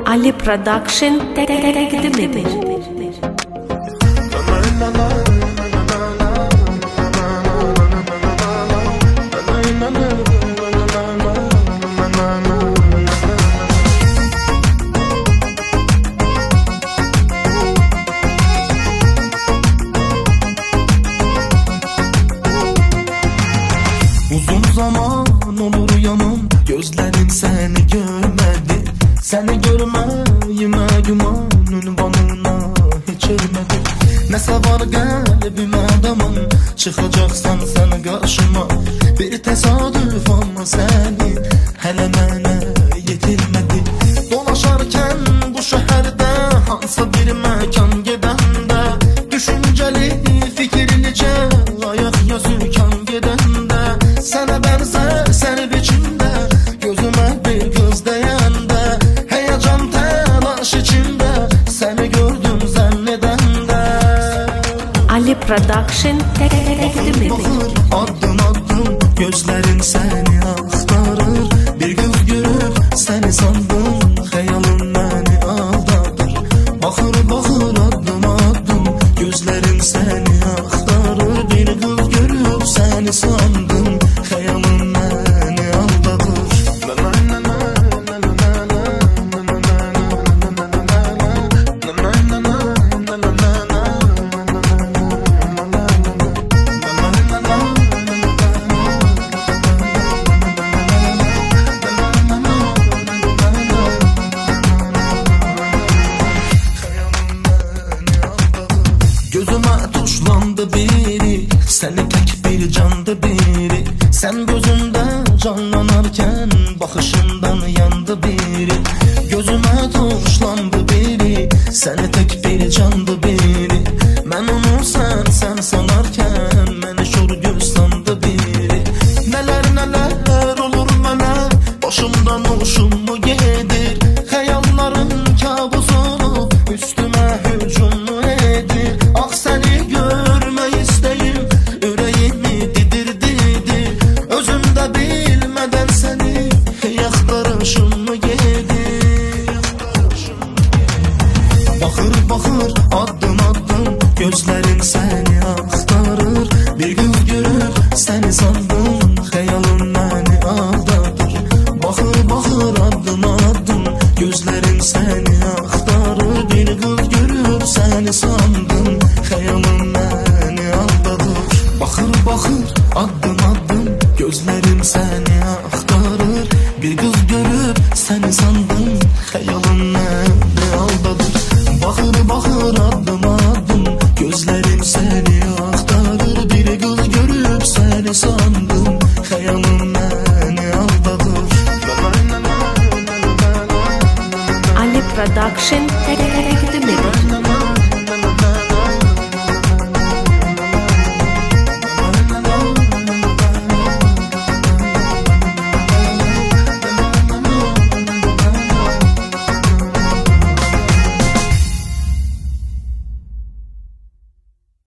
Ali Production təqdim edir. Uzun zaman olur yanım, gözlerim seni görmedi. Seni görmeyime gümanın banına hiç ölmedi. Nese var kalbime adamım, çıkacaksan sen karşıma. Bir tesadüf ama seni hele mənə yetirmedi. Dolaşarken bu şehirde hansı bir mekan gedende, düşünceli fikirlice ayak yazırken gedende, sana benzer sen biçimde, gözüme bir kız deyende, heyecan telaş içinde seni gördüm zannedende. Ali Production təqdim edir. Bakır adım adım gözlerin seni aktarır. Bir göz görüp seni sandım, hayalım beni aldatır. Bakır bakır adım adım gözlerin seni aktarır. Bir göz görüp seni sandım, hayalım beni aldatır. Gözüme tuşlandı biri, seni tek bir candı biri. Sen gözümde canlanarken bakışından yandı biri. Gözüme tuşlandı biri, seni tek bir candı biri. Ben onu sen sanarken beni şor göz sandı biri. Neler neler olur bana, başımdan hoşum mu gelir. Hayalların kabusunu üstüme hücum edir. Ah seni görme isteyim, yüreğimi didir. Özümde bilmeden seni yaktarışım mı gelir. Bakır bakır adım adım gözlerin seni aktarır. Bir göz görüp seni sandım, hayalım beni aldatır. Bakır bakır adım adım gözlerin seni aktarır. Bir göz görüp seni sandım, hayalım beni aldatır. Bakır bakır adım adım gözlerim seni aktarır. Bir göz görüp seni sandım, hayalım beni aldatır. Bakır bakır adım adım gözlerim seni aktarır. Bir göz görüp seni sandım, hayalım beni aldatır. Ali Production təqdim edir.